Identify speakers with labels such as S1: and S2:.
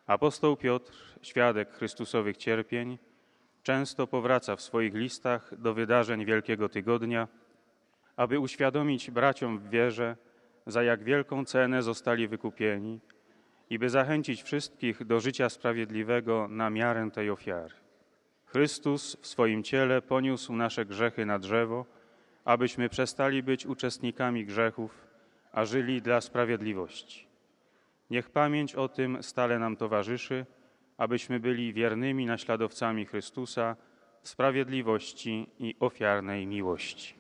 S1: Apostoł Piotr, świadek Chrystusowych cierpień, często powraca w swoich listach do wydarzeń Wielkiego Tygodnia, aby uświadomić braciom w wierze, za jak wielką cenę zostali wykupieni i by zachęcić wszystkich do życia sprawiedliwego na miarę tej ofiary. Chrystus w swoim ciele poniósł nasze grzechy na drzewo, abyśmy przestali być uczestnikami grzechów, a żyli dla sprawiedliwości. Niech pamięć o tym stale nam towarzyszy, abyśmy byli wiernymi naśladowcami Chrystusa w sprawiedliwości i ofiarnej miłości.